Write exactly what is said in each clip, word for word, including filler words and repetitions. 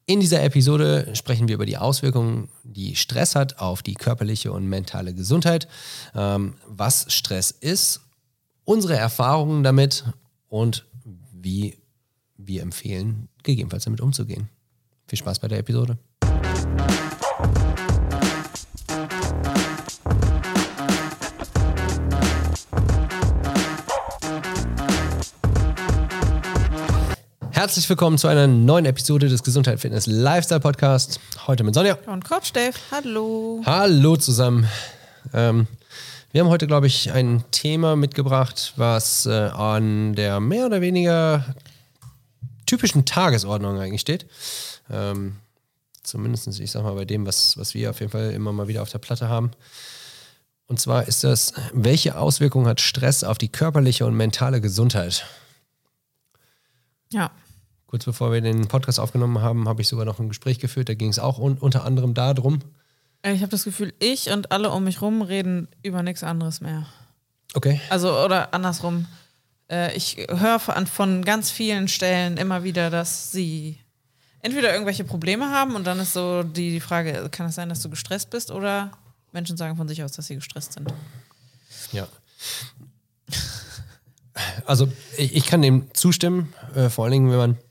In dieser Episode sprechen wir über die Auswirkungen, die Stress hat auf die körperliche und mentale Gesundheit, ähm, was Stress ist, unsere Erfahrungen damit und wie wir empfehlen, gegebenenfalls damit umzugehen. Viel Spaß bei der Episode. Herzlich willkommen zu einer neuen Episode des Gesundheit, Fitness, Lifestyle Podcast. Heute mit Sonja. Und Coach Dave. Hallo. Hallo zusammen. Ähm, wir haben heute, glaube ich, ein Thema mitgebracht, was äh, an der mehr oder weniger typischen Tagesordnung eigentlich steht. Ähm, zumindest, ich sag mal, bei dem, was, was wir auf jeden Fall immer mal wieder auf der Platte haben. Und zwar ist das, welche Auswirkungen hat Stress auf die körperliche und mentale Gesundheit? Ja. Kurz bevor wir den Podcast aufgenommen haben, habe ich sogar noch ein Gespräch geführt. Da ging es auch un- unter anderem darum. Ich habe das Gefühl, ich und alle um mich rum reden über nichts anderes mehr. Okay. Also, oder andersrum. Äh, ich höre von, von ganz vielen Stellen immer wieder, dass sie entweder irgendwelche Probleme haben und dann ist so die, die Frage, kann es sein, dass du gestresst bist, oder Menschen sagen von sich aus, dass sie gestresst sind. Ja. Also ich, ich kann dem zustimmen, äh, vor allen Dingen, wenn man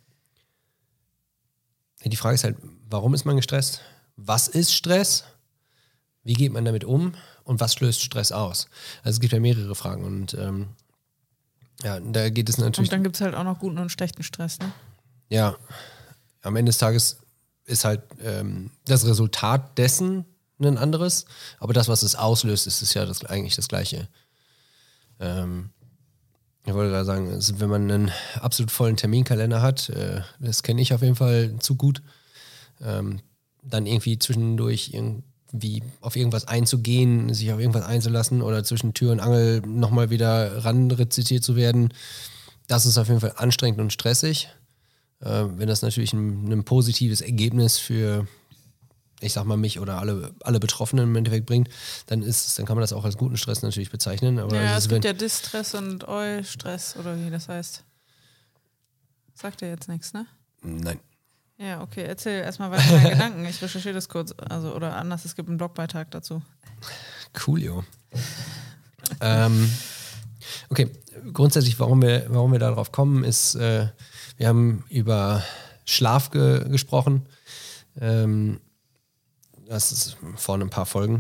die Frage ist halt, warum ist man gestresst? Was ist Stress? Wie geht man damit um? Und was löst Stress aus? Also es gibt ja mehrere Fragen und ähm, ja, da geht es natürlich... Und dann gibt es halt auch noch guten und schlechten Stress, ne? Ja, am Ende des Tages ist halt ähm, das Resultat dessen ein anderes, aber das, was es auslöst, ist, ist ja das, eigentlich das Gleiche. Ähm, Ich wollte gerade sagen, also wenn man einen absolut vollen Terminkalender hat, äh, das kenne ich auf jeden Fall zu gut, ähm, dann irgendwie zwischendurch irgendwie auf irgendwas einzugehen, sich auf irgendwas einzulassen oder zwischen Tür und Angel nochmal wieder ranrezitiert zu werden, das ist auf jeden Fall anstrengend und stressig. Äh, wenn das natürlich ein, ein positives Ergebnis für, ich sag mal, mich oder alle, alle Betroffenen im Endeffekt bringt, dann ist es, dann kann man das auch als guten Stress natürlich bezeichnen. Aber ja, es, es wenn, gibt ja Distress und Eu-Stress oder wie das heißt. Sagt dir jetzt nichts, ne? Nein. Ja, okay, erzähl erstmal weiter deine Gedanken. Ich recherchiere das kurz. Also, oder anders, es gibt einen Blogbeitrag dazu. Coolio. ähm, okay, grundsätzlich, warum wir, warum wir darauf kommen, ist, äh, wir haben über Schlaf ge- gesprochen. Ähm, Das ist vor ein paar Folgen.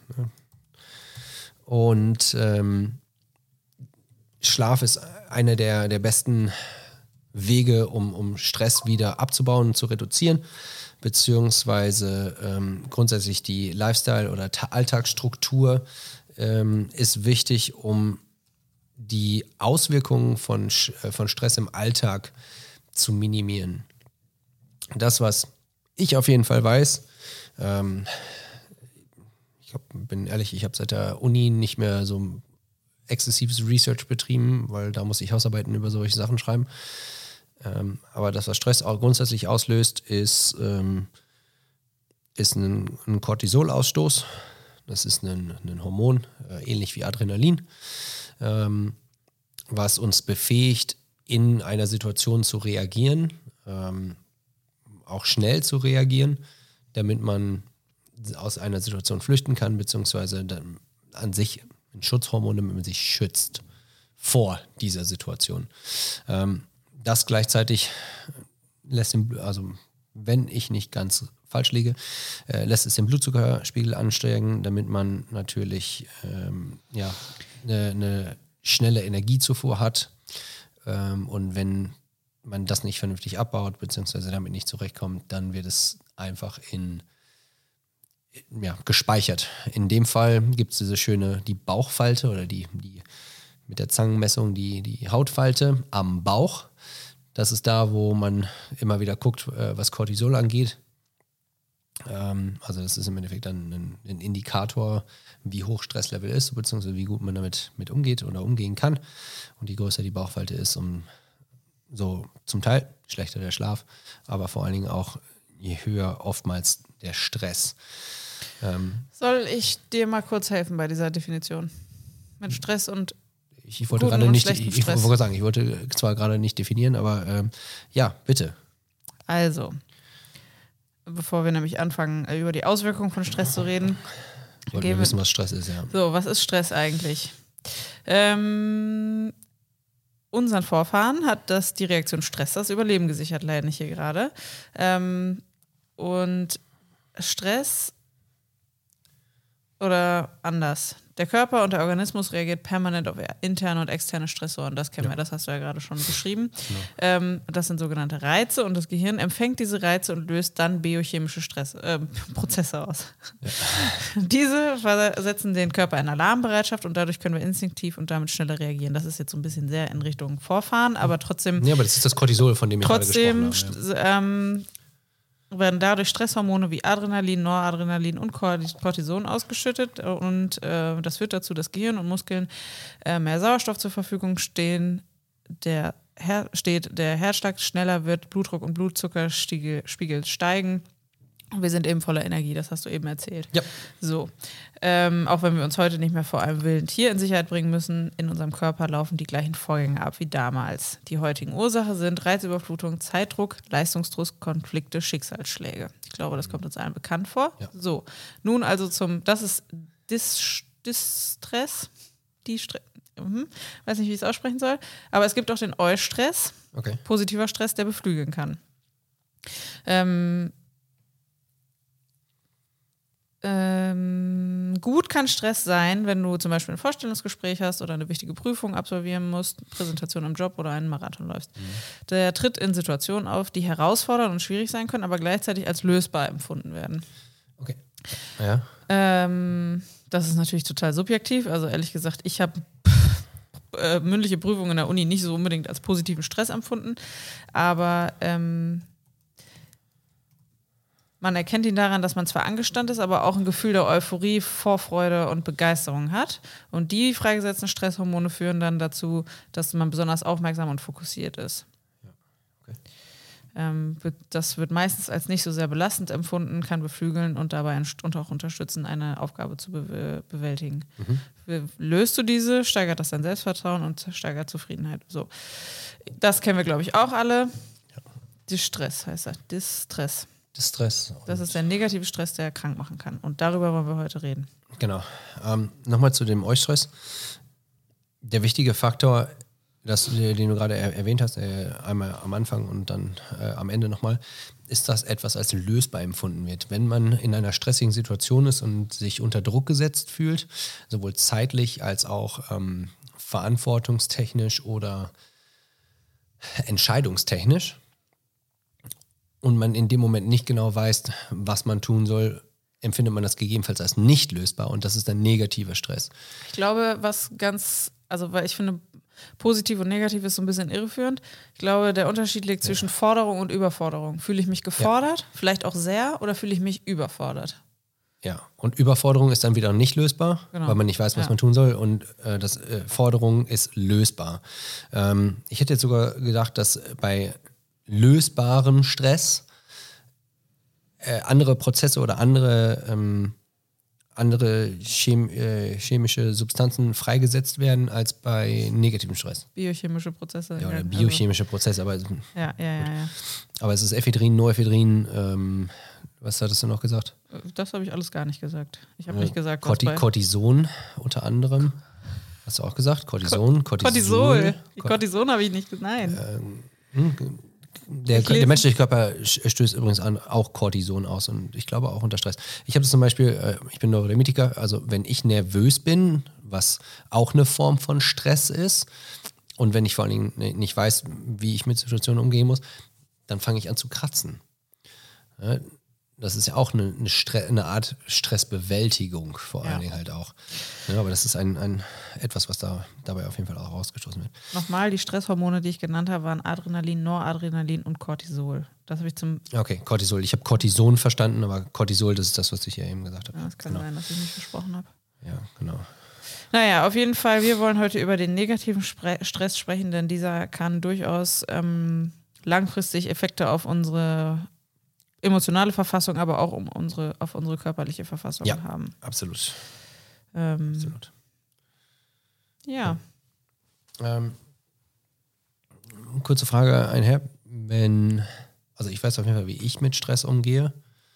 Und ähm, Schlaf ist einer der, der besten Wege, um, um Stress wieder abzubauen und zu reduzieren, beziehungsweise ähm, grundsätzlich die Lifestyle- oder Ta- Alltagsstruktur ähm, ist wichtig, um die Auswirkungen von, Sch- von Stress im Alltag zu minimieren. Das, was ich auf jeden Fall weiß, Ähm, ich hab, bin ehrlich, ich habe seit der Uni nicht mehr so exzessives Research betrieben, weil da muss ich Hausarbeiten über solche Sachen schreiben. Ähm, aber das, was Stress auch grundsätzlich auslöst, ist, ähm, ist ein, ein Cortisolausstoß. Das ist ein, ein Hormon, äh, ähnlich wie Adrenalin, ähm, was uns befähigt, in einer Situation zu reagieren, ähm, auch schnell zu reagieren, damit man aus einer Situation flüchten kann, beziehungsweise dann an sich ein Schutzhormon, damit man sich schützt vor dieser Situation. Ähm, das gleichzeitig lässt den, also wenn ich nicht ganz falsch liege, äh, lässt es den Blutzuckerspiegel ansteigen, damit man natürlich ähm, ja, eine, eine schnelle Energiezufuhr hat. Ähm, und wenn man das nicht vernünftig abbaut, beziehungsweise damit nicht zurechtkommt, dann wird es einfach in, ja, gespeichert. In dem Fall gibt es diese schöne, die Bauchfalte oder die, die mit der Zangenmessung die, die Hautfalte am Bauch. Das ist da, wo man immer wieder guckt, was Cortisol angeht. Ähm, also das ist im Endeffekt dann ein, ein Indikator, wie hoch Stresslevel ist, beziehungsweise wie gut man damit mit umgeht oder umgehen kann. Und je größer die Bauchfalte ist, um so zum Teil schlechter der Schlaf, aber vor allen Dingen auch je höher oftmals der Stress. Ähm, Soll ich dir mal kurz helfen bei dieser Definition? Mit Stress und ich, ich wollte guten gerade und nicht, schlechten ich, ich Stress. wollte sagen, ich wollte zwar gerade nicht definieren, aber ähm, ja, bitte. Also, bevor wir nämlich anfangen, über die Auswirkungen von Stress zu reden. Wollen wir wissen, was Stress ist, ja. So, was ist Stress eigentlich? Ähm, unseren Vorfahren hat das die Reaktion Stress das Überleben gesichert, leider nicht hier gerade. Ähm, und Stress oder anders. Der Körper und der Organismus reagiert permanent auf interne und externe Stressoren. Das kennen Ja. wir, das hast du ja gerade schon beschrieben. Genau. Ähm, das sind sogenannte Reize und das Gehirn empfängt diese Reize und löst dann biochemische Stress, äh, Prozesse aus. Ja. Diese versetzen den Körper in Alarmbereitschaft und dadurch können wir instinktiv und damit schneller reagieren. Das ist jetzt so ein bisschen sehr in Richtung Vorfahren, aber trotzdem... Ja, aber das ist das Cortisol, von dem ich trotzdem, gerade gesprochen habe. Ja. Ähm, werden dadurch Stresshormone wie Adrenalin, Noradrenalin und Cortison ausgeschüttet und äh, das führt dazu, dass Gehirn und Muskeln äh, mehr Sauerstoff zur Verfügung stehen, der Her- steht, der Herzschlag schneller wird, Blutdruck und Blutzuckerspiegel steigen. Wir sind eben voller Energie, das hast du eben erzählt. Ja. So. Ähm, auch wenn wir uns heute nicht mehr vor einem wilden Tier in Sicherheit bringen müssen, in unserem Körper laufen die gleichen Vorgänge ab wie damals. Die heutigen Ursachen sind Reizüberflutung, Zeitdruck, Leistungsdruck, Konflikte, Schicksalsschläge. Ich glaube, das kommt uns allen bekannt vor. Ja. So, nun also zum, das ist Dis- Distress, die Stre- mhm. weiß nicht, wie ich es aussprechen soll, aber es gibt auch den Eustress, Okay. positiver Stress, der beflügeln kann. Ähm, Ähm, gut kann Stress sein, wenn du zum Beispiel ein Vorstellungsgespräch hast oder eine wichtige Prüfung absolvieren musst, Präsentation im Job oder einen Marathon läufst. Mhm. Der tritt in Situationen auf, die herausfordernd und schwierig sein können, aber gleichzeitig als lösbar empfunden werden. Okay. Ja. Ähm, das ist natürlich total subjektiv. Also ehrlich gesagt, ich habe äh, mündliche Prüfungen in der Uni nicht so unbedingt als positiven Stress empfunden, aber ähm, man erkennt ihn daran, dass man zwar angespannt ist, aber auch ein Gefühl der Euphorie, Vorfreude und Begeisterung hat. Und die freigesetzten Stresshormone führen dann dazu, dass man besonders aufmerksam und fokussiert ist. Ja. Okay. Ähm, das wird meistens als nicht so sehr belastend empfunden, kann beflügeln und dabei und auch unterstützen, eine Aufgabe zu be- bewältigen. Mhm. Löst du diese, steigert das dein Selbstvertrauen und steigert Zufriedenheit. So. Das kennen wir, glaube ich, auch alle. Ja. Distress heißt das. Distress. Stress. Das ist der negative Stress, der krank machen kann. Und darüber wollen wir heute reden. Genau. Ähm, Nochmal zu dem Eustress. Der wichtige Faktor, das, den du gerade er- erwähnt hast, äh, einmal am Anfang und dann äh, am Ende nochmal, ist, dass etwas als lösbar empfunden wird. Wenn man in einer stressigen Situation ist und sich unter Druck gesetzt fühlt, sowohl zeitlich als auch ähm, verantwortungstechnisch oder entscheidungstechnisch, und man in dem Moment nicht genau weiß, was man tun soll, empfindet man das gegebenenfalls als nicht lösbar und das ist dann negativer Stress. Ich glaube, was ganz, also weil ich finde, positiv und negativ ist so ein bisschen irreführend. Ich glaube, der Unterschied liegt ja. zwischen Forderung und Überforderung. Fühle ich mich gefordert, ja. vielleicht auch sehr, oder fühle ich mich überfordert? Ja, und Überforderung ist dann wieder nicht lösbar, genau. weil man nicht weiß, was ja. man tun soll und äh, das äh, Forderung ist lösbar. Ähm, ich hätte jetzt sogar gedacht, dass bei lösbaren Stress äh, andere Prozesse oder andere, ähm, andere chem- äh, chemische Substanzen freigesetzt werden als bei negativem Stress. Biochemische Prozesse. Ja, oder biochemische Prozesse, aber, ja, ja, ja, ja. aber es ist Ephedrin, Noephedrin, ähm, was hattest du noch gesagt? Das habe ich alles gar nicht gesagt. Ich habe äh, nicht gesagt, Corti- was bei Cortison unter anderem. Hast du auch gesagt? Cortison, Cortisol. Cortisol. Cortison habe ich nicht gesagt, nein. Ähm, hm, Der, der menschliche Körper stößt übrigens an auch Cortison aus und ich glaube auch unter Stress. Ich habe das zum Beispiel, äh, ich bin Neurodermitiker, also wenn ich nervös bin, was auch eine Form von Stress ist und wenn ich vor allen Dingen nicht weiß, wie ich mit Situationen umgehen muss, dann fange ich an zu kratzen. Ja, das ist ja auch eine, eine, Stre- eine Art Stressbewältigung vor allen ja. Dingen halt auch. Ja, aber das ist ein, ein etwas, was da dabei auf jeden Fall auch rausgestoßen wird. Nochmal, die Stresshormone, die ich genannt habe, waren Adrenalin, Noradrenalin und Cortisol. Das habe ich zum... Okay, Cortisol. Ich habe Cortison verstanden, aber Cortisol, das ist das, was ich ja eben gesagt habe. Ja, das kann genau. sein, dass ich nicht gesprochen habe. Ja, genau. Naja, auf jeden Fall, wir wollen heute über den negativen Spre- Stress sprechen, denn dieser kann durchaus ähm, langfristig Effekte auf unsere emotionale Verfassung, aber auch um unsere, auf unsere körperliche Verfassung ja, haben. Absolut. Ähm, absolut. Ja. Ähm, kurze Frage einher. Wenn, also ich weiß auf jeden Fall, wie ich mit Stress umgehe.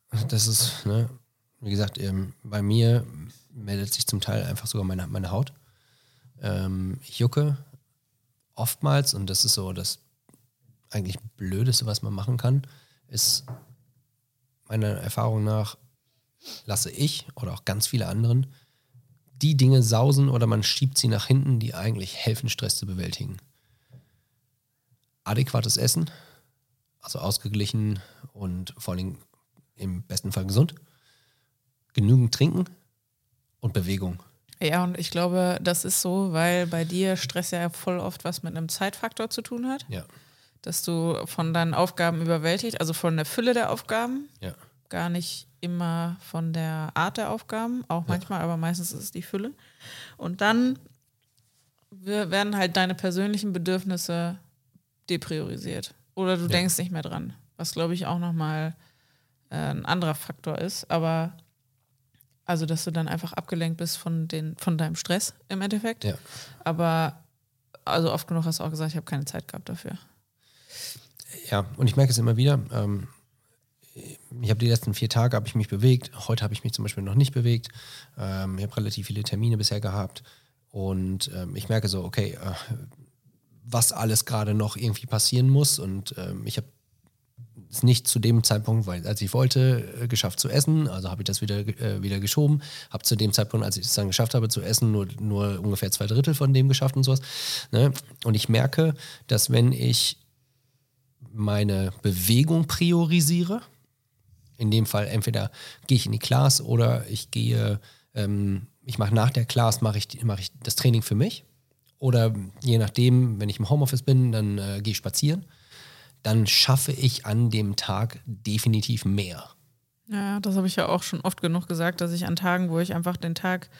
das ist, ne, wie gesagt, ähm, bei mir meldet sich zum Teil einfach sogar meine, meine Haut. Ähm, ich jucke oftmals, und das ist so das eigentlich Blödeste, was man machen kann, ist meiner Erfahrung nach, lasse ich oder auch ganz viele anderen die Dinge sausen oder man schiebt sie nach hinten, die eigentlich helfen, Stress zu bewältigen. Adäquates Essen, also ausgeglichen und vor allem im besten Fall gesund. Genügend trinken und Bewegung. Ja, und ich glaube, das ist so, weil bei dir Stress ja voll oft was mit einem Zeitfaktor zu tun hat. Ja. Dass du von deinen Aufgaben überwältigt, also von der Fülle der Aufgaben, Ja. gar nicht immer von der Art der Aufgaben, auch manchmal, ja. aber meistens ist es die Fülle. Und dann werden halt deine persönlichen Bedürfnisse depriorisiert. Oder du ja. denkst nicht mehr dran, was glaube ich auch nochmal äh, ein anderer Faktor ist. Aber also, dass du dann einfach abgelenkt bist von, den, von deinem Stress im Endeffekt. Ja. Aber also oft genug hast du auch gesagt, ich habe keine Zeit gehabt dafür. Ja, und ich merke es immer wieder. Ähm, ich habe die letzten vier Tage habe ich mich bewegt. Heute habe ich mich zum Beispiel noch nicht bewegt. Ähm, ich habe relativ viele Termine bisher gehabt. Und ähm, ich merke so, okay, äh, was alles gerade noch irgendwie passieren muss. Und ähm, ich habe es nicht zu dem Zeitpunkt, weil als ich wollte, äh, geschafft zu essen. Also habe ich das wieder, äh, wieder geschoben. Habe zu dem Zeitpunkt, als ich es dann geschafft habe zu essen, nur, nur ungefähr zwei Drittel von dem geschafft und sowas. Ne? Und ich merke, dass wenn ich meine Bewegung priorisiere, in dem Fall entweder gehe ich in die Class oder ich gehe, ähm, ich mache nach der Class, mache ich, mach ich das Training für mich. Oder je nachdem, wenn ich im Homeoffice bin, dann äh, gehe ich spazieren. Dann schaffe ich an dem Tag definitiv mehr. Ja, das habe ich ja auch schon oft genug gesagt, dass ich an Tagen, wo ich einfach den Tag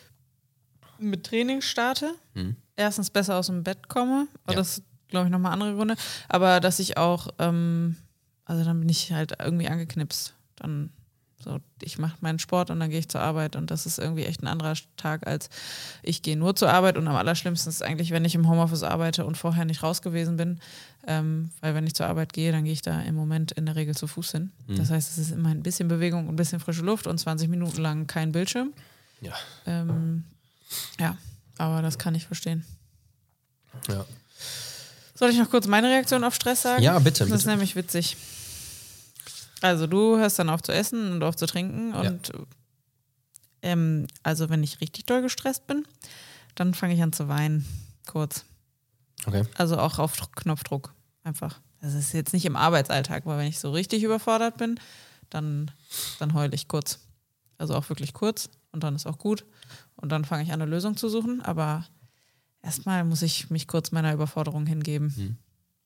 mit Training starte, hm. erstens besser aus dem Bett komme. Ja. Das ist, glaube ich, nochmal andere Gründe. Aber dass ich auch, ähm, also dann bin ich halt irgendwie angeknipst. Dann so, ich mache meinen Sport und dann gehe ich zur Arbeit und das ist irgendwie echt ein anderer Tag, als ich gehe nur zur Arbeit und am allerschlimmsten ist eigentlich, wenn ich im Homeoffice arbeite und vorher nicht raus gewesen bin, ähm, weil wenn ich zur Arbeit gehe, dann gehe ich da im Moment in der Regel zu Fuß hin. Mhm. Das heißt, es ist immer ein bisschen Bewegung, ein bisschen frische Luft und zwanzig Minuten lang kein Bildschirm. Ja. Ähm, ja, aber das kann ich verstehen. Ja. Soll ich noch kurz meine Reaktion auf Stress sagen? Ja, bitte. Das bitte. ist nämlich witzig. Also du hörst dann auf zu essen und auf zu trinken und ja. ähm, also wenn ich richtig doll gestresst bin, dann fange ich an zu weinen, kurz. Okay. Also auch auf Knopfdruck einfach. Das ist jetzt nicht im Arbeitsalltag, weil wenn ich so richtig überfordert bin, dann, dann heule ich kurz. Also auch wirklich kurz und dann ist auch gut und dann fange ich an, eine Lösung zu suchen, aber erstmal muss ich mich kurz meiner Überforderung hingeben. Hm.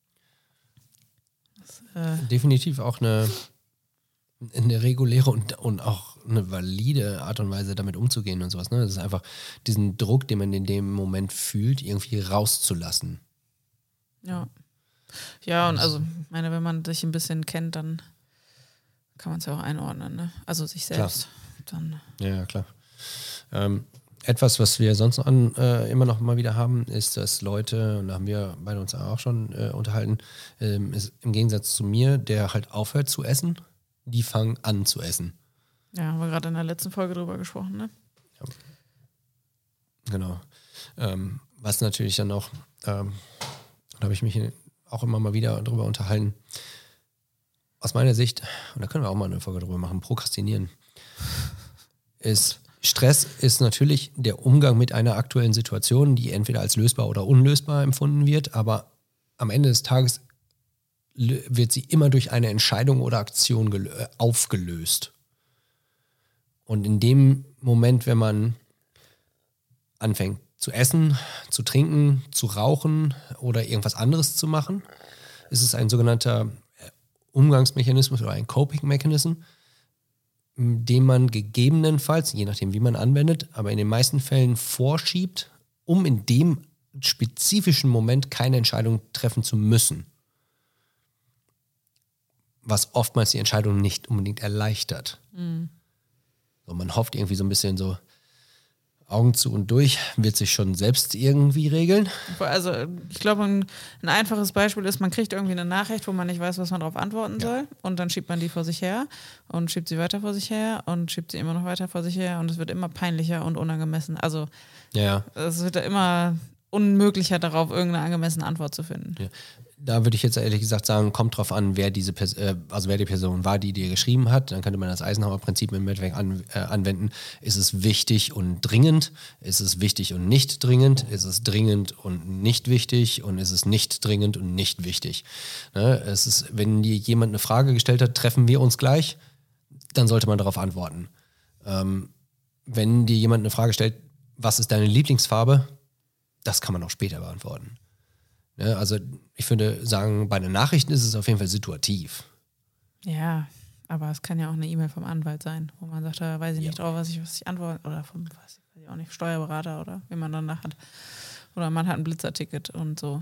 Das, äh, Definitiv auch eine eine reguläre und, und auch eine valide Art und Weise, damit umzugehen und sowas. Ne? Das ist einfach diesen Druck, den man in dem Moment fühlt, irgendwie rauszulassen. Ja. Ja, und also, ich meine, wenn man sich ein bisschen kennt, dann kann man es ja auch einordnen, ne? Also sich selbst. Dann. Ja, ja, klar. Ähm, etwas, was wir sonst an, äh, immer noch mal wieder haben, ist, dass Leute, und da haben wir beide uns auch schon äh, unterhalten, ähm, ist im Gegensatz zu mir, der halt aufhört zu essen, die fangen an zu essen. Ja, haben wir gerade in der letzten Folge drüber gesprochen, ne? Ja. Genau. Ähm, was natürlich dann auch, ähm, da habe ich mich auch immer mal wieder drüber unterhalten, aus meiner Sicht, und da können wir auch mal eine Folge drüber machen, Prokrastinieren, ist, Stress ist natürlich der Umgang mit einer aktuellen Situation, die entweder als lösbar oder unlösbar empfunden wird, aber am Ende des Tages wird sie immer durch eine Entscheidung oder Aktion gelö- aufgelöst. Und in dem Moment, wenn man anfängt zu essen, zu trinken, zu rauchen oder irgendwas anderes zu machen, ist es ein sogenannter Umgangsmechanismus oder ein Coping-Mechanism, den man gegebenenfalls, je nachdem wie man anwendet, aber in den meisten Fällen vorschiebt, um in dem spezifischen Moment keine Entscheidung treffen zu müssen. Was oftmals die Entscheidung nicht unbedingt erleichtert. Mhm. So, man hofft irgendwie so ein bisschen so, Augen zu und durch, wird sich schon selbst irgendwie regeln. Also ich glaube, ein, ein einfaches Beispiel ist, man kriegt irgendwie eine Nachricht, wo man nicht weiß, was man darauf antworten soll. Und dann schiebt man die vor sich her und schiebt sie weiter vor sich her und schiebt sie immer noch weiter vor sich her. Und es wird immer peinlicher und unangemessen. Also Ja. es wird ja immer unmöglicher darauf, irgendeine angemessene Antwort zu finden. Ja. Da würde ich jetzt ehrlich gesagt sagen, kommt drauf an, wer diese Pers- äh, also wer die Person war, die dir geschrieben hat. Dann könnte man das Eisenhower-Prinzip im Endeffekt an, äh, anwenden. Ist es wichtig und dringend? Ist es wichtig und nicht dringend? Ist es dringend und nicht wichtig? Und ist es nicht dringend und nicht wichtig? Ne? Es ist, wenn dir jemand eine Frage gestellt hat, treffen wir uns gleich, dann sollte man darauf antworten. Ähm, wenn dir jemand eine Frage stellt, was ist deine Lieblingsfarbe? Das kann man auch später beantworten. Ne? Also ich würde sagen, bei den Nachrichten ist es auf jeden Fall situativ. Ja, aber es kann ja auch eine E-Mail vom Anwalt sein, wo man sagt, da weiß ich nicht Ja. drauf, was ich, was ich antworte. Oder vom, weiß ich auch nicht, Steuerberater oder wie man danach hat. Oder man hat ein Blitzerticket und so.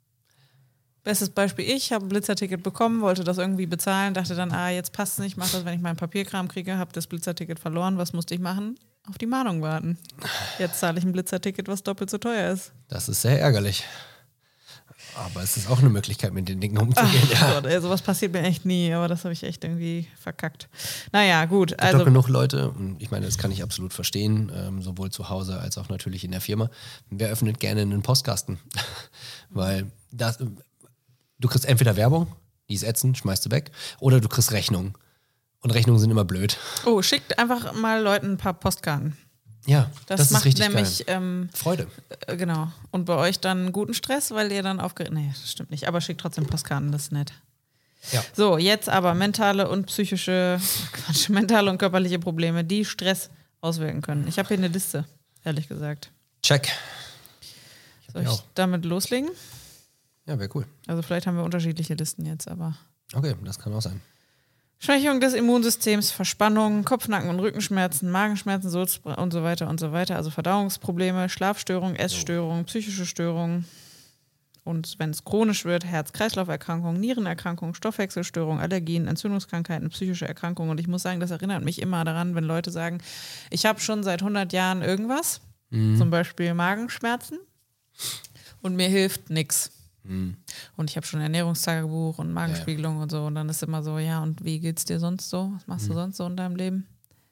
Bestes Beispiel, ich habe ein Blitzerticket bekommen, wollte das irgendwie bezahlen, dachte dann, ah, jetzt passt es nicht, mach das, wenn ich meinen Papierkram kriege, habe das Blitzerticket verloren, was musste ich machen? Auf die Mahnung warten. Jetzt zahle ich ein Blitzerticket, was doppelt so teuer ist. Das ist sehr ärgerlich. Aber es ist auch eine Möglichkeit, mit den Dingen umzugehen. Ach Ja. Gott, ey, sowas passiert mir echt nie, aber das habe ich echt irgendwie verkackt. Naja, gut. Es gibt Also doch genug Leute, und ich meine, das kann ich absolut verstehen, ähm, sowohl zu Hause als auch natürlich in der Firma. Wer öffnet gerne einen Postkasten? Weil das, du kriegst entweder Werbung, die ist ätzend, schmeißt du weg, oder du kriegst Rechnungen. Und Rechnungen sind immer blöd. Oh, schickt einfach mal Leuten ein paar Postkarten. Ja, Das, das, macht ist richtig nämlich, geil. ähm, Freude. äh, genau. Und bei euch dann guten Stress, weil ihr dann aufgeregt. Nee, das stimmt nicht. Aber schickt trotzdem Postkarten, das ist nett. Ja. So, jetzt aber mentale und psychische, Quatsch, mentale und körperliche Probleme, die Stress auswirken können. Ich habe hier eine Liste, ehrlich gesagt. Check. Soll ich auch. damit loslegen? Ja, wäre cool. Also vielleicht haben wir unterschiedliche Listen jetzt, aber... Okay, das kann auch sein. Schwächung des Immunsystems, Verspannung, Kopfnacken- und Rückenschmerzen, Magenschmerzen Sulz- und so weiter und so weiter. Also Verdauungsprobleme, Schlafstörungen, Essstörungen, psychische Störungen. Und wenn es chronisch wird, Herz-Kreislauf-Erkrankungen, Nierenerkrankungen, Stoffwechselstörungen, Allergien, Entzündungskrankheiten, psychische Erkrankungen. Und ich muss sagen, das erinnert mich immer daran, wenn Leute sagen, ich habe schon seit hundert Jahren irgendwas, Mhm. zum Beispiel Magenschmerzen, und mir hilft nichts. Mhm. Und ich habe schon Ernährungstagebuch und Magenspiegelung ja, ja. und so. Und dann ist immer so, ja, und wie geht's dir sonst so? Was machst mhm. du sonst so in deinem Leben?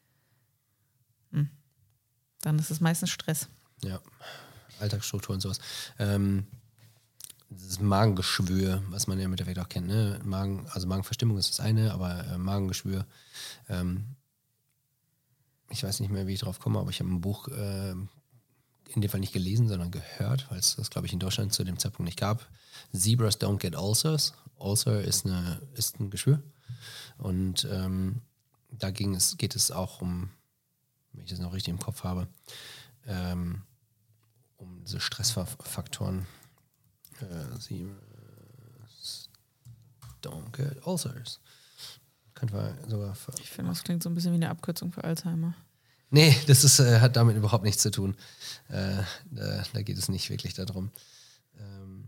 Hm. Dann ist es meistens Stress. Ja, Alltagsstruktur und sowas. Ähm, das Magengeschwür, was man ja im Endeffekt auch kennt. Ne? Magen, also Magenverstimmung ist das eine, aber äh, Magengeschwür. Ähm, ich weiß nicht mehr, wie ich drauf komme, aber ich habe ein Buch äh, in dem Fall nicht gelesen, sondern gehört, weil es das, glaube ich, in Deutschland zu dem Zeitpunkt nicht gab. Zebras don't get ulcers. Ulcer ist, eine, ist ein Geschwür. Und ähm, da ging es, geht es auch um, wenn ich das noch richtig im Kopf habe, ähm, um diese Stressfaktoren. Äh, Zebras don't get ulcers. Könnte man sogar... Ich finde, das klingt so ein bisschen wie eine Abkürzung für Alzheimer. Nee, das ist, äh, hat damit überhaupt nichts zu tun. Äh, da, da geht es nicht wirklich darum. Ähm,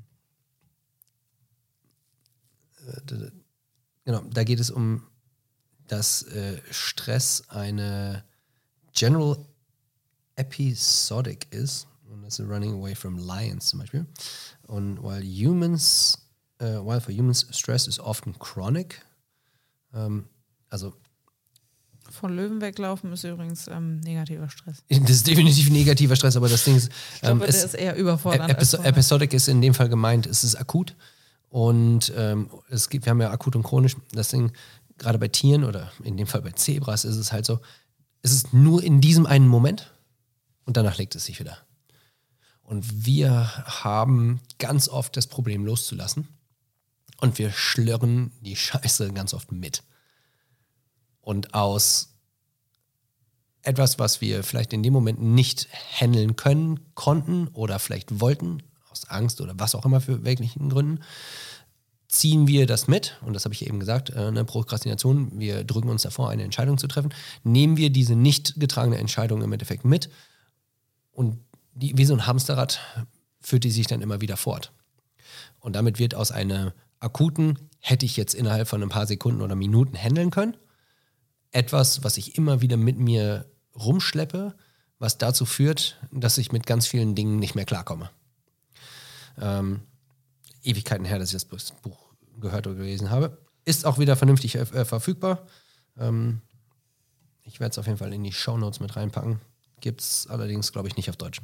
äh, da, genau, da geht es um, dass äh, Stress eine General Episodic ist. Und das ist Running Away from Lions zum Beispiel. Und while humans, uh, while for humans stress is often chronic, ähm, also Von Löwen weglaufen ist übrigens ähm, negativer Stress. das ist definitiv negativer Stress, aber das Ding ist, ich glaube, ähm, der ist eher überfordernd. Episo- Episodic ist in dem Fall gemeint, es ist akut und ähm, es gibt, wir haben ja akut und chronisch, das Ding, gerade bei Tieren oder in dem Fall bei Zebras ist es halt so, es ist nur in diesem einen Moment und danach legt es sich wieder. Und wir haben ganz oft das Problem loszulassen und wir schlürren die Scheiße ganz oft mit. Und aus etwas, was wir vielleicht in dem Moment nicht handeln können, konnten oder vielleicht wollten, aus Angst oder was auch immer für welchen Gründen, ziehen wir das mit, und das habe ich eben gesagt, äh, eine Prokrastination, wir drücken uns davor, eine Entscheidung zu treffen, nehmen wir diese nicht getragene Entscheidung im Endeffekt mit und die, wie so ein Hamsterrad führt die sich dann immer wieder fort. Und damit wird aus einer akuten, hätte ich jetzt innerhalb von ein paar Sekunden oder Minuten handeln können, etwas, was ich immer wieder mit mir rumschleppe, was dazu führt, dass ich mit ganz vielen Dingen nicht mehr klarkomme. Ähm, Ewigkeiten her, dass ich das Buch gehört oder gelesen habe. Ist auch wieder vernünftig äh, verfügbar. Ähm, ich werde es auf jeden Fall in die Shownotes mit reinpacken. Gibt es allerdings, glaube ich, nicht auf Deutsch.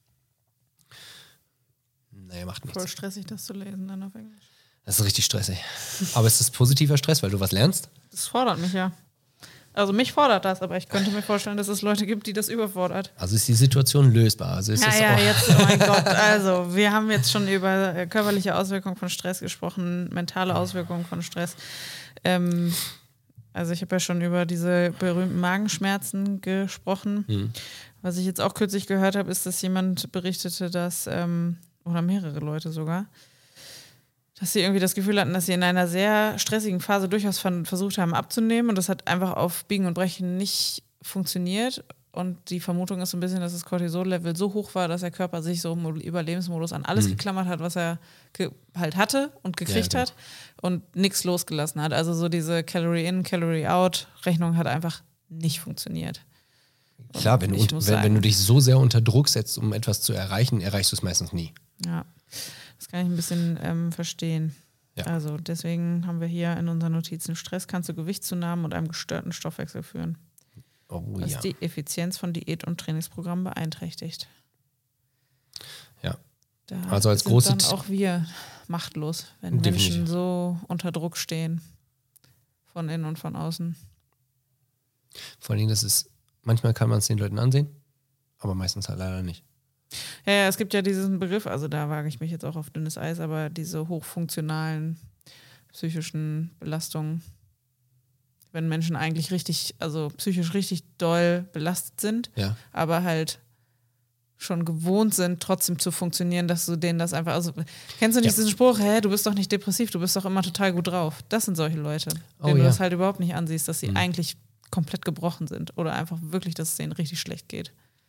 Naja, macht nichts. Voll stressig, das zu lesen dann auf Englisch. Das ist richtig stressig. Aber es ist positiver Stress, weil du was lernst. Das fordert mich ja. Also mich fordert das, aber ich könnte mir vorstellen, dass es Leute gibt, die das überfordert. Also ist die Situation lösbar. Also ist ja, es ja, auch jetzt, oh mein Gott. Also wir haben jetzt schon über körperliche Auswirkungen von Stress gesprochen, mentale Auswirkungen von Stress. Ähm, also ich habe ja schon über diese berühmten Magenschmerzen gesprochen. Mhm. Was ich jetzt auch kürzlich gehört habe, ist, dass jemand berichtete, dass, ähm, oder mehrere Leute sogar, dass sie irgendwie das Gefühl hatten, dass sie in einer sehr stressigen Phase durchaus von, versucht haben abzunehmen und das hat einfach auf Biegen und Brechen nicht funktioniert und die Vermutung ist so ein bisschen, dass das Cortisol-Level so hoch war, dass der Körper sich so im Überlebensmodus an alles mhm. geklammert hat, was er ge- halt hatte und gekriegt ja, hat und nichts losgelassen hat. Also so diese Calorie-in, Calorie-out-Rechnung hat einfach nicht funktioniert. Klar, wenn du, wenn, wenn du dich so sehr unter Druck setzt, um etwas zu erreichen, erreichst du es meistens nie. Ja. Das kann ich ein bisschen ähm, verstehen. Ja. Also deswegen haben wir hier in unseren Notizen: Stress kann zu Gewichtszunahmen und einem gestörten Stoffwechsel führen. Oh, was ja. die Effizienz von Diät- und Trainingsprogrammen beeinträchtigt. Ja. Da also als sind große dann auch wir machtlos, wenn Definitiv. Menschen so unter Druck stehen. Von innen und von außen. Vor allen Dingen, das ist, manchmal kann man es den Leuten ansehen, aber meistens halt leider nicht. Ja, ja, es gibt ja diesen Begriff, also da wage ich mich jetzt auch auf dünnes Eis, aber diese hochfunktionalen psychischen Belastungen, wenn Menschen eigentlich richtig, also psychisch richtig doll belastet sind, ja. aber halt schon gewohnt sind, trotzdem zu funktionieren, dass du denen das einfach, also kennst du nicht ja. diesen Spruch, hä, du bist doch nicht depressiv, du bist doch immer total gut drauf. Das sind solche Leute, oh, denen ja. du das halt überhaupt nicht ansiehst, dass sie mhm. eigentlich komplett gebrochen sind oder einfach wirklich, dass es denen richtig schlecht geht.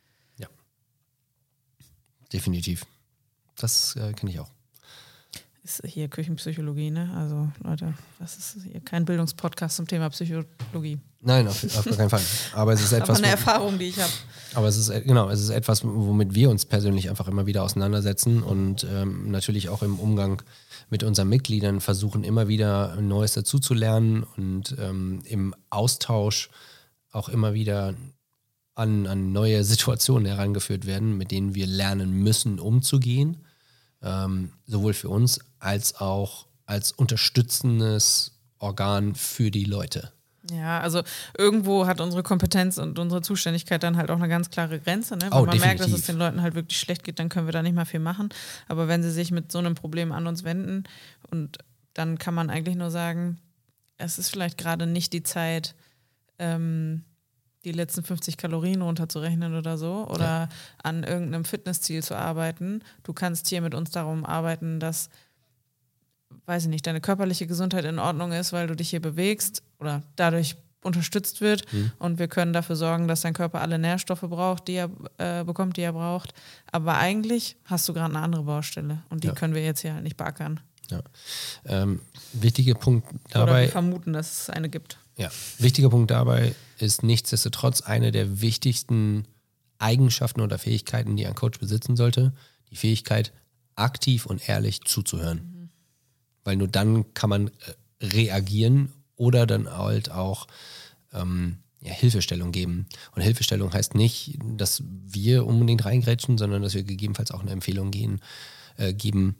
Definitiv. Das äh, kenne ich auch. Ist hier Küchenpsychologie, ne? Also Leute, das ist hier kein Bildungspodcast zum Thema Psychologie. Nein, auf, auf gar keinen Fall. Aber es ist etwas. Aber eine Erfahrung, die ich habe. Aber es ist genau, es ist etwas, womit wir uns persönlich einfach immer wieder auseinandersetzen und ähm, natürlich auch im Umgang mit unseren Mitgliedern versuchen, immer wieder Neues dazuzulernen und ähm, im Austausch auch immer wieder An, an neue Situationen herangeführt werden, mit denen wir lernen müssen, umzugehen. Ähm, sowohl für uns als auch als unterstützendes Organ für die Leute. Ja, also irgendwo hat unsere Kompetenz und unsere Zuständigkeit dann halt auch eine ganz klare Grenze. Ne? Wenn oh, man definitiv. merkt, dass es den Leuten halt wirklich schlecht geht, dann können wir da nicht mehr viel machen. Aber wenn sie sich mit so einem Problem an uns wenden, und dann kann man eigentlich nur sagen, es ist vielleicht gerade nicht die Zeit, ähm, die letzten fünfzig Kalorien runterzurechnen oder so oder ja. an irgendeinem Fitnessziel zu arbeiten. Du kannst hier mit uns darum arbeiten, dass, weiß ich nicht, deine körperliche Gesundheit in Ordnung ist, weil du dich hier bewegst oder dadurch unterstützt wird mhm. und wir können dafür sorgen, dass dein Körper alle Nährstoffe braucht, die er äh, bekommt, die er braucht. Aber eigentlich hast du gerade eine andere Baustelle und die ja. können wir jetzt hier halt nicht beackern. Ja. Ähm, wichtiger Punkt dabei... Oder wir vermuten, dass es eine gibt. Ja, wichtiger Punkt dabei ist nichtsdestotrotz eine der wichtigsten Eigenschaften oder Fähigkeiten, die ein Coach besitzen sollte, die Fähigkeit, aktiv und ehrlich zuzuhören. Mhm. Weil nur dann kann man reagieren oder dann halt auch ähm, ja, Hilfestellung geben. Und Hilfestellung heißt nicht, dass wir unbedingt reingrätschen, sondern dass wir gegebenenfalls auch eine Empfehlung gehen, äh, geben,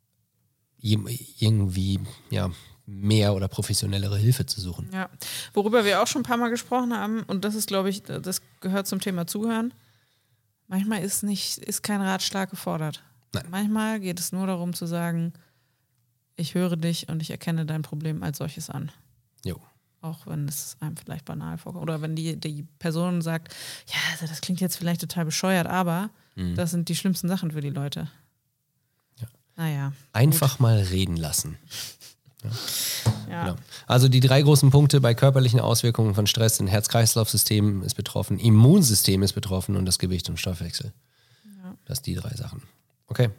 irgendwie, ja, mehr oder professionellere Hilfe zu suchen. Ja, worüber wir auch schon ein paar Mal gesprochen haben, und das ist, glaube ich, das gehört zum Thema Zuhören. Manchmal ist nicht, ist kein Ratschlag gefordert. Nein. Manchmal geht es nur darum zu sagen, ich höre dich und ich erkenne dein Problem als solches an. Jo. Auch wenn es einem vielleicht banal vorkommt. Oder wenn die, die Person sagt, ja, also das klingt jetzt vielleicht total bescheuert, aber mhm. das sind die schlimmsten Sachen für die Leute. Ja. Naja. Einfach gut. Mal reden lassen. Ja. Ja. Genau. Also die drei großen Punkte bei körperlichen Auswirkungen von Stress sind: Herz-Kreislauf-System ist betroffen, Immunsystem ist betroffen und das Gewicht und Stoffwechsel. Ja. Das sind die drei Sachen. Okay.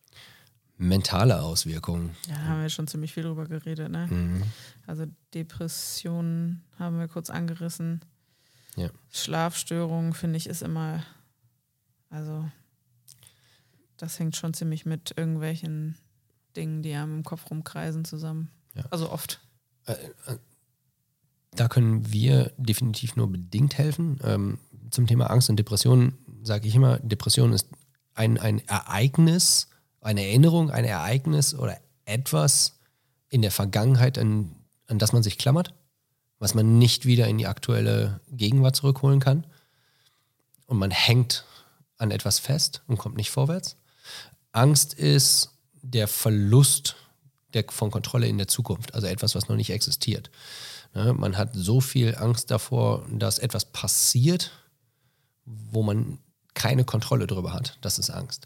Mentale Auswirkungen. Ja, haben wir schon ziemlich viel drüber geredet, ne? Mhm. Also Depressionen haben wir kurz angerissen. Ja. Schlafstörungen, finde ich, ist immer Also das hängt schon ziemlich mit irgendwelchen Dingen, die einem im Kopf rumkreisen, zusammen. Ja. Also oft. Äh, äh, da können wir definitiv nur bedingt helfen. Ähm, zum Thema Angst und Depression sage ich immer, Depression ist ein, ein Ereignis, eine Erinnerung, ein Ereignis oder etwas in der Vergangenheit, an, an das man sich klammert, was man nicht wieder in die aktuelle Gegenwart zurückholen kann. Und man hängt an etwas fest und kommt nicht vorwärts. Angst ist der Verlust der, von Kontrolle in der Zukunft, also etwas, was noch nicht existiert. Ja, man hat so viel Angst davor, dass etwas passiert, wo man keine Kontrolle drüber hat. Das ist Angst.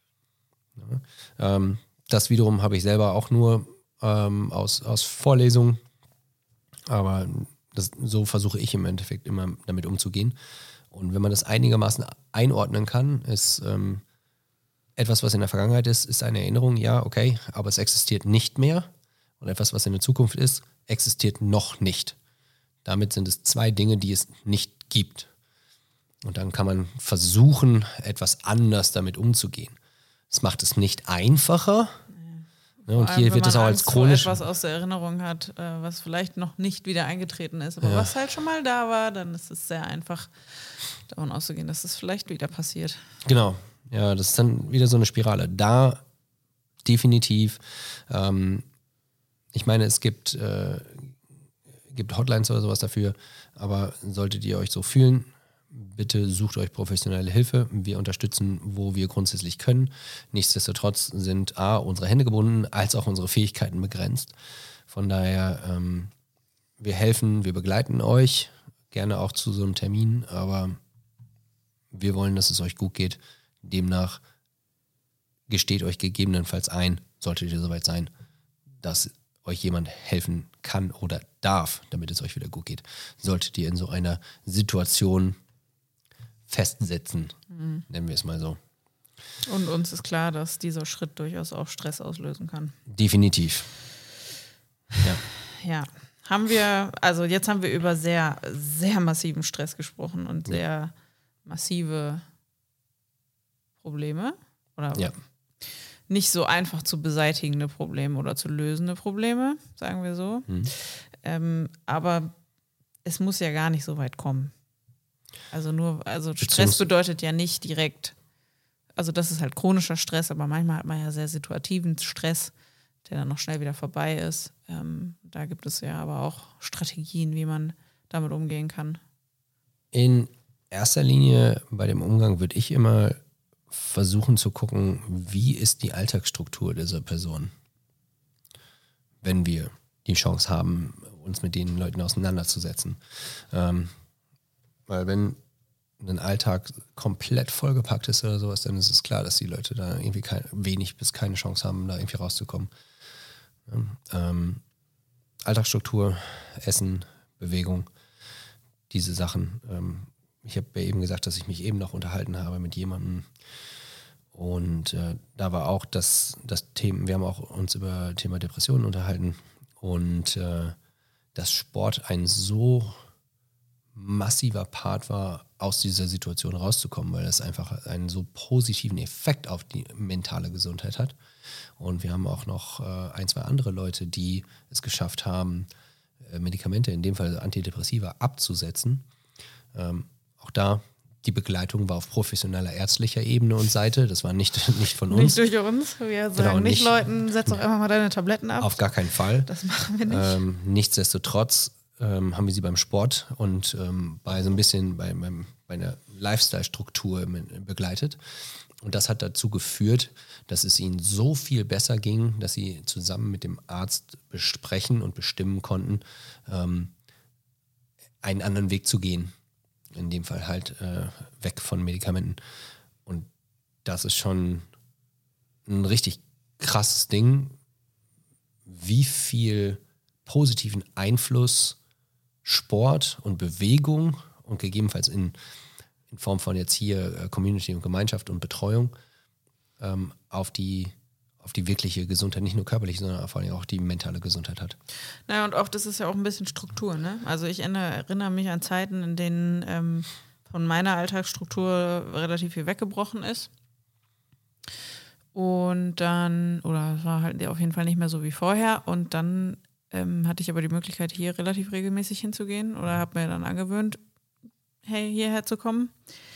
Ja, ähm, das wiederum habe ich selber auch nur ähm, aus, aus Vorlesungen, aber das, so versuche ich im Endeffekt immer damit umzugehen. Und wenn man das einigermaßen einordnen kann, ist ähm, etwas, was in der Vergangenheit ist, ist eine Erinnerung, ja, okay, aber es existiert nicht mehr. Und etwas, was in der Zukunft ist, existiert noch nicht. Damit sind es zwei Dinge, die es nicht gibt. Und dann kann man versuchen, etwas anders damit umzugehen. Es macht es nicht einfacher. Ja, und allem, hier wird es auch als chronisch. Wenn man etwas aus der Erinnerung hat, äh, was vielleicht noch nicht wieder eingetreten ist, aber Ja. was halt schon mal da war, dann ist es sehr einfach, davon auszugehen, dass es vielleicht wieder passiert. Genau. Ja, das ist dann wieder so eine Spirale. Da definitiv. Ähm, ich meine, es gibt, äh, gibt Hotlines oder sowas dafür, aber solltet ihr euch so fühlen, bitte sucht euch professionelle Hilfe. Wir unterstützen, wo wir grundsätzlich können. Nichtsdestotrotz sind A, unsere Hände gebunden, als auch unsere Fähigkeiten begrenzt. Von daher, ähm, wir helfen, wir begleiten euch, gerne auch zu so einem Termin, aber wir wollen, dass es euch gut geht. Demnach gesteht euch gegebenenfalls ein, solltet ihr soweit sein, dass euch jemand helfen kann oder darf, damit es euch wieder gut geht. Solltet ihr in so einer Situation festsetzen, mhm. nennen wir es mal so. Und uns ist klar, dass dieser Schritt durchaus auch Stress auslösen kann. Definitiv. Ja. Ja. Haben wir, also jetzt haben wir über sehr, sehr massiven Stress gesprochen und sehr ja. massive Probleme. Oder ja. nicht so einfach zu beseitigende Probleme oder zu lösende Probleme, sagen wir so. Mhm. Ähm, aber es muss ja gar nicht so weit kommen. Also nur, also Stress bedeutet ja nicht direkt, also das ist halt chronischer Stress, aber manchmal hat man ja sehr situativen Stress, der dann noch schnell wieder vorbei ist. Ähm, da gibt es ja aber auch Strategien, wie man damit umgehen kann. In erster Linie bei dem Umgang würde ich immer versuchen zu gucken, wie ist die Alltagsstruktur dieser Person, wenn wir die Chance haben, uns mit den Leuten auseinanderzusetzen. Ähm, weil wenn ein Alltag komplett vollgepackt ist oder sowas, dann ist es klar, dass die Leute da irgendwie kein, wenig bis keine Chance haben, da irgendwie rauszukommen. Ja, ähm, Alltagsstruktur, Essen, Bewegung, diese Sachen. Ähm, ich habe ja eben gesagt, dass ich mich eben noch unterhalten habe mit jemandem. Und äh, da war auch das, das Thema, wir haben auch uns über Thema Depressionen unterhalten. Und äh, dass Sport ein so massiver Part war, aus dieser Situation rauszukommen, weil es einfach einen so positiven Effekt auf die mentale Gesundheit hat. Und wir haben auch noch äh, ein, zwei andere Leute, die es geschafft haben, äh, Medikamente, in dem Fall Antidepressiva, abzusetzen. Ähm, auch da, die Begleitung war auf professioneller ärztlicher Ebene und Seite. Das war nicht, nicht von uns. Nicht durch uns. Wir sagen genau, nicht, nicht Leuten, setz doch einfach mal deine Tabletten ab. Auf gar keinen Fall. Das machen wir nicht. Ähm, nichtsdestotrotz ähm, haben wir sie beim Sport und ähm, bei so ein bisschen bei, beim, bei einer Lifestyle-Struktur begleitet. Und das hat dazu geführt, dass es ihnen so viel besser ging, dass sie zusammen mit dem Arzt besprechen und bestimmen konnten, ähm, einen anderen Weg zu gehen. In dem Fall halt äh, weg von Medikamenten. Und das ist schon ein richtig krasses Ding, wie viel positiven Einfluss Sport und Bewegung und gegebenenfalls in, in Form von jetzt hier äh, Community und Gemeinschaft und Betreuung ähm, auf die auf die wirkliche Gesundheit, nicht nur körperlich, sondern vor allem auch die mentale Gesundheit hat. Naja, und auch das ist ja auch ein bisschen Struktur, ne? Also ich erinnere mich an Zeiten, in denen ähm, von meiner Alltagsstruktur relativ viel weggebrochen ist. Und dann, oder es war halt auf jeden Fall nicht mehr so wie vorher. Und dann ähm, hatte ich aber die Möglichkeit, hier relativ regelmäßig hinzugehen oder habe mir dann angewöhnt, hey, hierher zu kommen.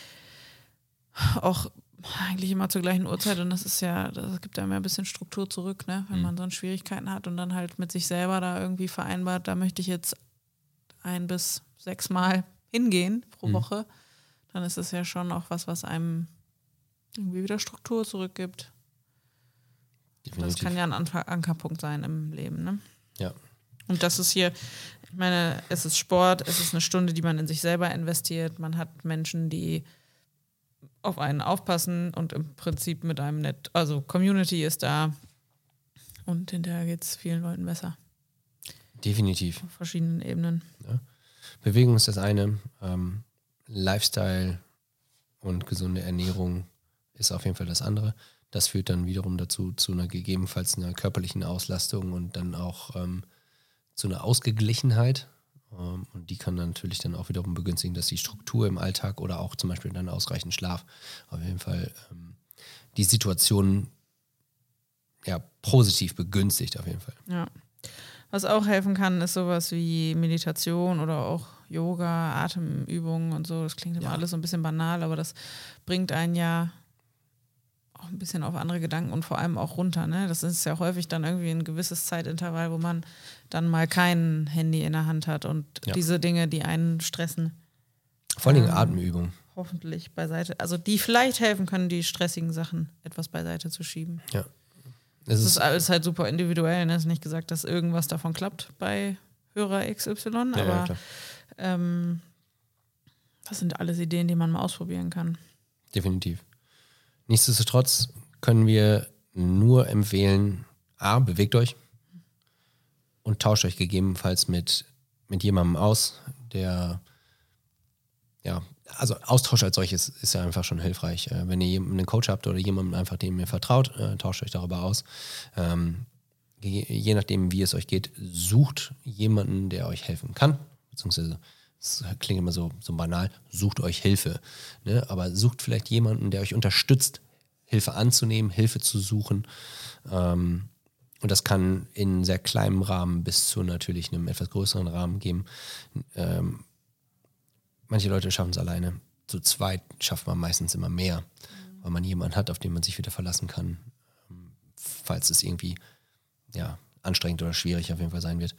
Auch eigentlich immer zur gleichen Uhrzeit und das ist ja, das gibt einem ja ein bisschen Struktur zurück, ne? Wenn man so Schwierigkeiten hat und dann halt mit sich selber da irgendwie vereinbart, da möchte ich jetzt ein bis sechs Mal hingehen pro Mhm. Woche, dann ist es ja schon auch was, was einem irgendwie wieder Struktur zurückgibt. Definitiv. Das kann ja ein Anker- Ankerpunkt sein im Leben, ne? Ja. Und das ist hier, ich meine, es ist Sport, es ist eine Stunde, die man in sich selber investiert, man hat Menschen, die auf einen aufpassen und im Prinzip mit einem nett, also Community ist da und hinterher geht es vielen Leuten besser. Definitiv. Auf verschiedenen Ebenen. Ja. Bewegung ist das eine, ähm, Lifestyle und gesunde Ernährung ist auf jeden Fall das andere. Das führt dann wiederum dazu, zu einer gegebenenfalls einer körperlichen Auslastung und dann auch ähm, zu einer Ausgeglichenheit. Ähm, und die kann dann natürlich dann auch wiederum begünstigen, dass die Struktur im Alltag oder auch zum Beispiel dann ausreichend Schlaf auf jeden Fall ähm, die Situation ja, positiv begünstigt auf jeden Fall. Ja. Was auch helfen kann, ist sowas wie Meditation oder auch Yoga, Atemübungen und so. Das klingt immer Ja. alles so ein bisschen banal, aber das bringt einen ja auch ein bisschen auf andere Gedanken und vor allem auch runter. Ne? Das ist ja häufig dann irgendwie ein gewisses Zeitintervall, wo man dann mal kein Handy in der Hand hat und Ja. diese Dinge, die einen stressen, Vor allen Dingen Ähm, Atemübungen. hoffentlich beiseite, also die vielleicht helfen können, die stressigen Sachen etwas beiseite zu schieben. Ja. Es Das ist, ist alles halt super individuell. Ne? Es ist nicht gesagt, dass irgendwas davon klappt bei Hörer X Y, ja, ja, aber klar. ähm, das sind alles Ideen, die man mal ausprobieren kann. Definitiv. Nichtsdestotrotz können wir nur empfehlen, A, bewegt euch und tauscht euch gegebenenfalls mit, mit jemandem aus, der, ja, also Austausch als solches ist ja einfach schon hilfreich. Äh, wenn ihr jemanden- einen Coach habt oder jemanden einfach, dem ihr vertraut, äh, tauscht euch darüber aus. Ähm, je, je nachdem, wie es euch geht, sucht jemanden, der euch helfen kann, beziehungsweise es klingt immer so, so banal, sucht euch Hilfe, ne? Aber sucht vielleicht jemanden, der euch unterstützt, Hilfe anzunehmen, Hilfe zu suchen. Ähm, und das kann in sehr kleinem Rahmen bis zu natürlich einem etwas größeren Rahmen geben. Ähm, manche Leute schaffen es alleine. Zu zweit schafft man meistens immer mehr, weil man jemanden hat, auf den man sich wieder verlassen kann, ähm, falls es irgendwie ja, anstrengend oder schwierig auf jeden Fall sein wird.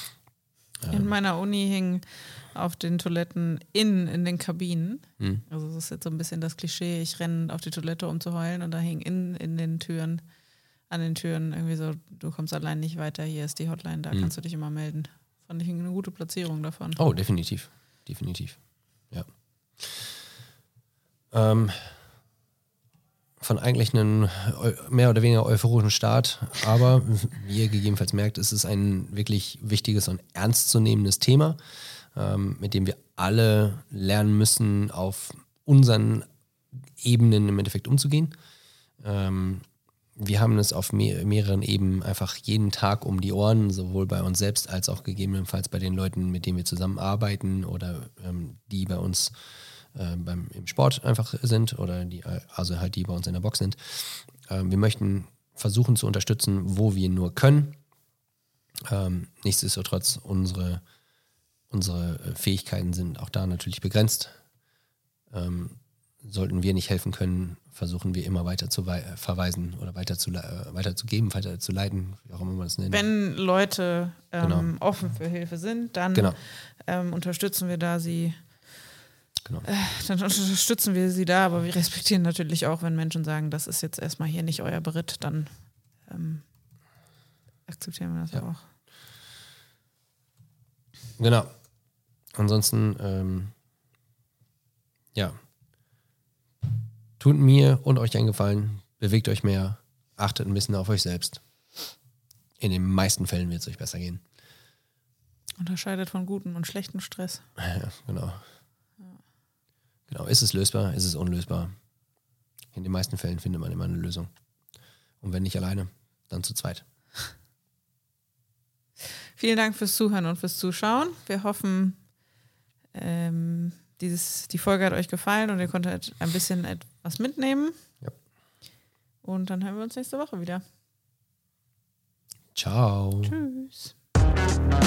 In meiner Uni hing auf den Toiletten innen in den Kabinen, Hm. also das ist jetzt so ein bisschen das Klischee, ich renne auf die Toilette, um zu heulen und da hing innen in den Türen, an den Türen irgendwie so, du kommst allein nicht weiter, hier ist die Hotline, da Hm. kannst du dich immer melden. Fand ich eine gute Platzierung davon. Oh, definitiv. Definitiv. Ja. Ähm, von eigentlich einem eu- mehr oder weniger euphorischen Start, aber wie ihr gegebenenfalls merkt, ist es ein wirklich wichtiges und ernstzunehmendes Thema, ähm, mit dem wir alle lernen müssen, auf unseren Ebenen im Endeffekt umzugehen. Ähm, wir haben es auf mehr, mehreren Ebenen einfach jeden Tag um die Ohren, sowohl bei uns selbst als auch gegebenenfalls bei den Leuten, mit denen wir zusammenarbeiten oder ähm, die bei uns äh, beim, im Sport einfach sind oder die, also halt die bei uns in der Box sind. Ähm, wir möchten versuchen zu unterstützen, wo wir nur können. Ähm, nichtsdestotrotz, unsere, unsere Fähigkeiten sind auch da natürlich begrenzt. Ähm, sollten wir nicht helfen können, versuchen wir immer weiter zu wei- verweisen oder weiter zu, le- äh, weiterzugeben, weiter zu leiten, wie auch immer man das nennt. Wenn Leute ähm, Genau. offen für Hilfe sind, dann Genau. ähm, unterstützen wir da sie, Genau. äh, dann unterstützen wir sie da, aber wir respektieren natürlich auch, wenn Menschen sagen, das ist jetzt erstmal hier nicht euer Beritt, dann ähm, akzeptieren wir das Ja. auch. Genau. Ansonsten, ähm, ja, tut mir und euch einen Gefallen, bewegt euch mehr, achtet ein bisschen auf euch selbst. In den meisten Fällen wird es euch besser gehen. Unterscheidet von gutem und schlechtem Stress. Ja, genau. Genau, ist es lösbar, ist es unlösbar? In den meisten Fällen findet man immer eine Lösung. Und wenn nicht alleine, dann zu zweit. Vielen Dank fürs Zuhören und fürs Zuschauen. Wir hoffen, ähm, dieses, die Folge hat euch gefallen und ihr konntet ein bisschen etwas mitnehmen. Ja. Und dann hören wir uns nächste Woche wieder. Ciao. Tschüss.